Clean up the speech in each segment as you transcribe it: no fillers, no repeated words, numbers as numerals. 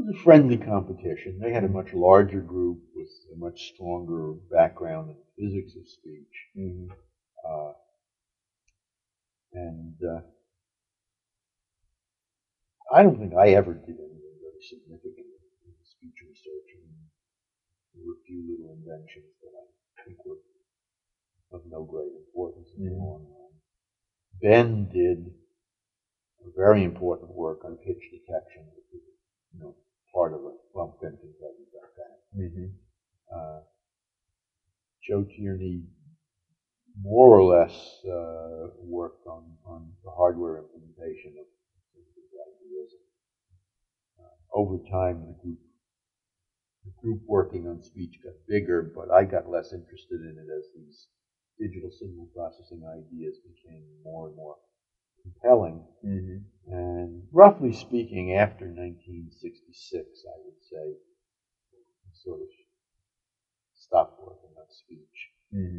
was a friendly competition. They had a much larger group with a much stronger background in physics of speech. Mm-hmm. And I don't think I ever did anything very significant in speech research. There were a few little inventions that I think were of no great importance in the long run. Ben did a very important work on pitch detection, which is, part of it. Well, Ben can tell you about that. Mm-hmm. Joe Tierney more or less worked on the hardware implementation of these ideas. Over time, the group working on speech got bigger, but I got less interested in it as these digital signal processing ideas became more and more compelling. Mm-hmm. And roughly speaking, after 1966, I would say, I sort of stopped working on speech. Mm-hmm.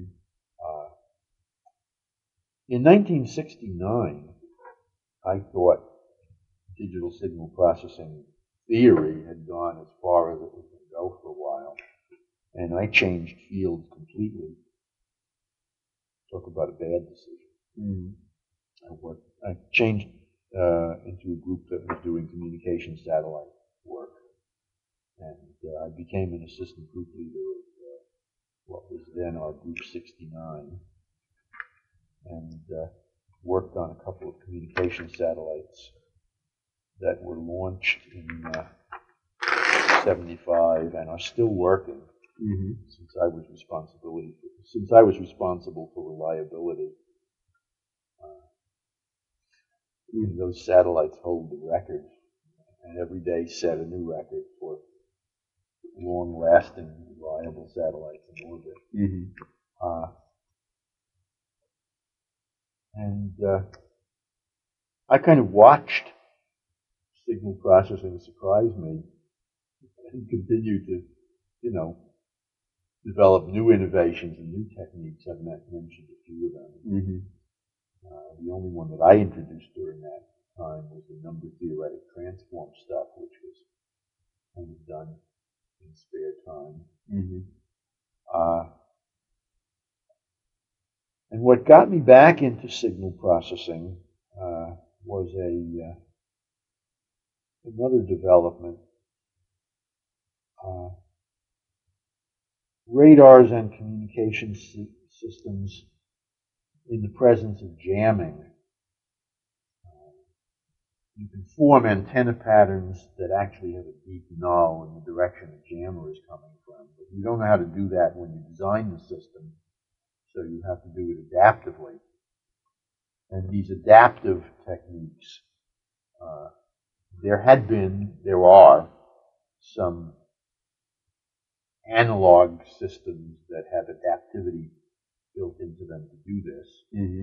In 1969, I thought digital signal processing theory had gone as far as it was going to go for a while, and I changed fields completely. Talk about a bad decision. Mm-hmm. I changed into a group that was doing communication satellite work, and I became an assistant group leader of what was then our Group 69, and worked on a couple of communication satellites that were launched in 75 and are still working. Mm-hmm. Since I was responsible for reliability. Those satellites hold the record, and every day set a new record for long-lasting, reliable satellites in orbit. Mm-hmm. And I kind of watched signal processing surprise me and continued to, develop new innovations and new techniques. I've mentioned a few of them. Mm-hmm. The only one that I introduced during that time was the number theoretic transform stuff, which was kind of done in spare time. Mm-hmm. And what got me back into signal processing was another development. Radars and communication systems in the presence of jamming. You can form antenna patterns that actually have a deep null in the direction a jammer is coming from. But you don't know how to do that when you design the system, so you have to do it adaptively. And these adaptive techniques, there are some analog systems that have adaptivity built into them to do this. Mm-hmm.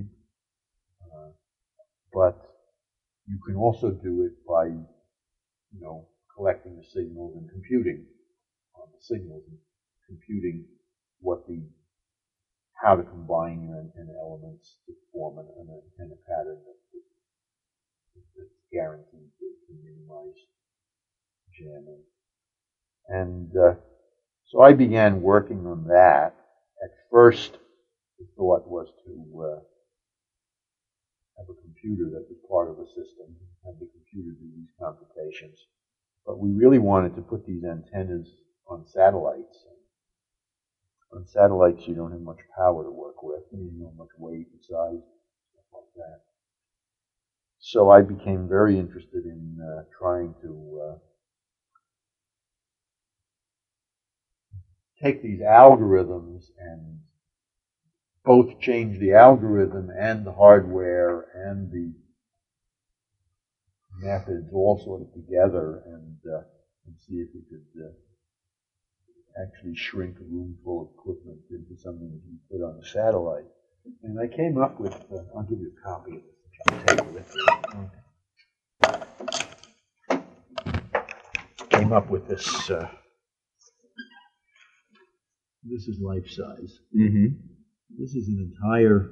But you can also do it by, collecting the signals and computing on the signals and computing how to combine your antenna elements to form an antenna pattern that's guaranteed to minimize jamming. And so I began working on that. At first, the thought was to have a computer that was part of a system, have the computer do these computations. But we really wanted to put these antennas on satellites. On satellites, you don't have much power to work with, much weight and size, stuff like that. So I became very interested in trying to take these algorithms and both change the algorithm and the hardware and the methods all sort of together and see if we could actually shrink a room full of equipment into something that you put on a satellite. And I came up with, I'll give you a copy of this that you can take with you. Came up with this, this is life size. Mm-hmm. This is an entire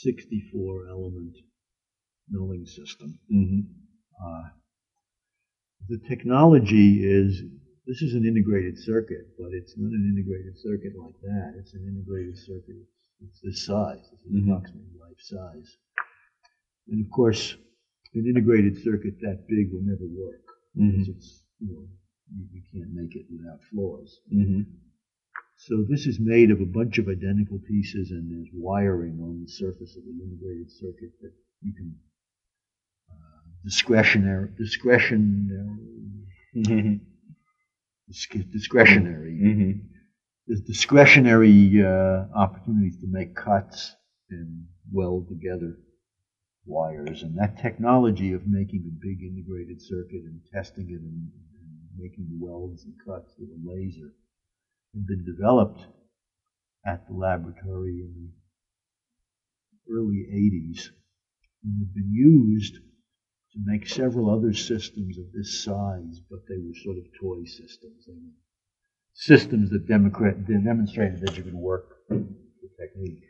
64 element nulling system. Mm-hmm. The technology is, this is an integrated circuit, but it's not an integrated circuit like that. It's an integrated circuit. It's this size. It's approximately life size. And of course, an integrated circuit that big will never work because it's, you can't make it without flaws. So this is made of a bunch of identical pieces, and there's wiring on the surface of the integrated circuit that you can discretionary There's discretionary opportunities to make cuts and weld together wires, and that technology of making a big integrated circuit and testing it and making the welds and cuts with a laser had been developed at the laboratory in the early 80s and had been used to make several other systems of this size, but they were sort of toy systems. They were systems that demonstrated that you could work the technique.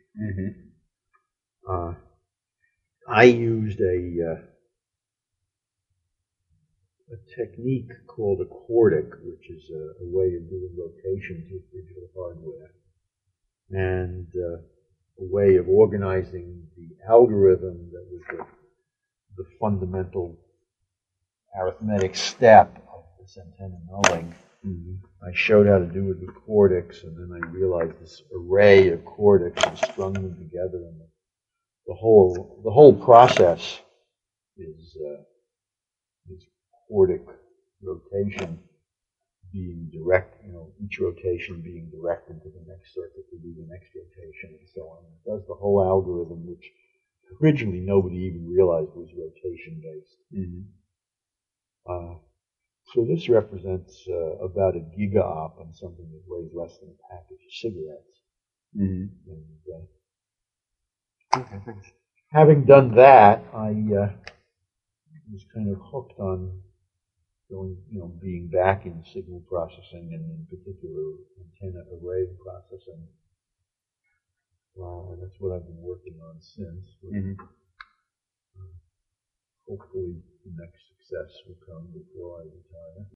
I used a technique called a Cordic, which is a way of doing rotations with digital hardware, and a way of organizing the algorithm that was the fundamental arithmetic step of this antenna nulling. I showed how to do it with Cordics, and then I realized this array of Cordics and strung them together, and the whole process is Cordic rotation being direct, each rotation being directed to the next circuit to do the next rotation and so on. It does the whole algorithm, which originally nobody even realized was rotation based. So this represents about a giga-op on something that weighs less than a package of cigarettes. And, having done that, I was kind of hooked on going, being back in signal processing and in particular antenna array processing. And that's what I've been working on since. Hopefully the next success will come before I retire.